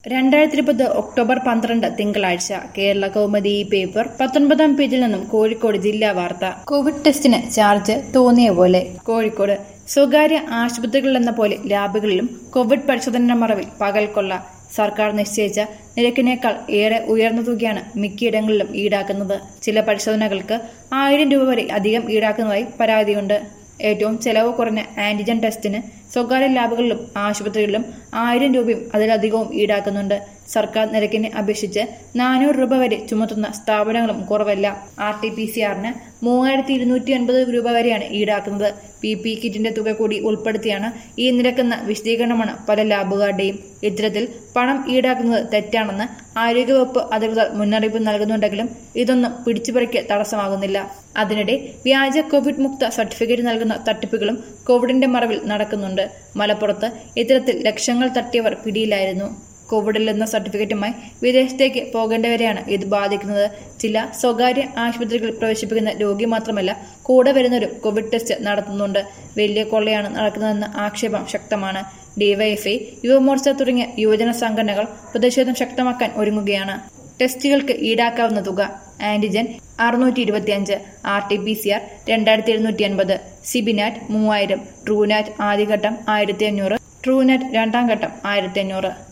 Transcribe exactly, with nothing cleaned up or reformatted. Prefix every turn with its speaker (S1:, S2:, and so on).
S1: രണ്ടായിരത്തി ഇരുപത് ഒക്ടോബർ പന്ത്രണ്ട് തിങ്കളാഴ്ച കേരള കൗമുദി ഈ പേപ്പർ പത്തൊൻപതാം പേജിൽ നിന്നും കോഴിക്കോട് ജില്ലാ വാർത്ത. കോവിഡ് ടെസ്റ്റിന് ചാർജ് തോന്നിയ പോലെ. കോഴിക്കോട് സ്വകാര്യ ആശുപത്രികളിലെന്ന പോലെ ലാബുകളിലും കോവിഡ് പരിശോധന മറവിൽ പകൽക്കൊള്ള. സർക്കാർ നിശ്ചയിച്ച നിരക്കിനേക്കാൾ ഏറെ ഉയർന്ന തുകയാണ് മിക്കയിടങ്ങളിലും ഈടാക്കുന്നത്. ചില പരിശോധനകൾക്ക് ആയിരം രൂപ വരെ അധികം ഈടാക്കുന്നതായി പരാതിയുണ്ട്. ഏറ്റവും ചെലവ് കുറഞ്ഞ ആന്റിജൻ ടെസ്റ്റിന് സ്വകാര്യ ലാബുകളിലും ആശുപത്രികളിലും ആയിരം രൂപയും അതിലധികവും ഈടാക്കുന്നുണ്ട്. സർക്കാർ നിരക്കിനെ അപേക്ഷിച്ച് നാനൂറ് രൂപ വരെ ചുമത്തുന്ന സ്ഥാപനങ്ങളും കുറവല്ല. ആർ ടി പി സി ആറിന് മൂവായിരത്തി ഇരുന്നൂറ്റി അൻപത് രൂപ വരെയാണ് ഈടാക്കുന്നത്. പി പി കിറ്റിന്റെ തുക കൂടി ഉൾപ്പെടുത്തിയാണ് ഈ നിരക്കെന്ന വിശദീകരണമാണ് പല ലാബുകാരുടെയും. ഇത്തരത്തിൽ പണം ഈടാക്കുന്നത് തെറ്റാണെന്ന് ആരോഗ്യവകുപ്പ് അധികൃതർ മുന്നറിയിപ്പ് നൽകുന്നുണ്ടെങ്കിലും ഇതൊന്നും പിടിച്ചുപറിക്ക് തടസ്സമാകുന്നില്ല. അതിനിടെ വ്യാജ കോവിഡ് മുക്ത സർട്ടിഫിക്കറ്റ് നൽകുന്ന തട്ടിപ്പുകളും കോവിഡിന്റെ മറവിൽ നടക്കുന്നുണ്ട്. മലപ്പുറത്ത് ഇത്തരത്തിൽ ലക്ഷങ്ങൾ തട്ടിയവർ പിടിയിലായിരുന്നു. കോവിഡിൽ എന്ന സർട്ടിഫിക്കറ്റുമായി വിദേശത്തേക്ക് പോകേണ്ടവരെയാണ് ഇത് ബാധിക്കുന്നത്. ചില സ്വകാര്യ ആശുപത്രികളിൽ പ്രവേശിപ്പിക്കുന്ന രോഗി മാത്രമല്ല, കൂടെ വരുന്നവരും കോവിഡ് ടെസ്റ്റ് നടത്തുന്നുണ്ട്. വലിയ കൊള്ളയാണ് നടക്കുന്നതെന്ന ആക്ഷേപം ശക്തമാണ്. ഡിവൈഎഫ്ഐ, യുവമോർച്ച തുടങ്ങിയ യുവജന സംഘടനകൾ പ്രതിഷേധം ശക്തമാക്കാൻ ഒരുങ്ങുകയാണ്. ടെസ്റ്റുകൾക്ക് ഈടാക്കാവുന്ന തുക: ആന്റിജൻ അറുന്നൂറ്റി ഇരുപത്തിയഞ്ച്, R T P C R രണ്ടായിരത്തി എഴുന്നൂറ്റി അൻപത്, സിബിനാറ്റ് മൂവായിരം, ട്രൂനാറ്റ് ആദ്യഘട്ടം ആയിരത്തി അഞ്ഞൂറ്, ട്രൂനാറ്റ് രണ്ടാം ഘട്ടം ആയിരത്തി അഞ്ഞൂറ്.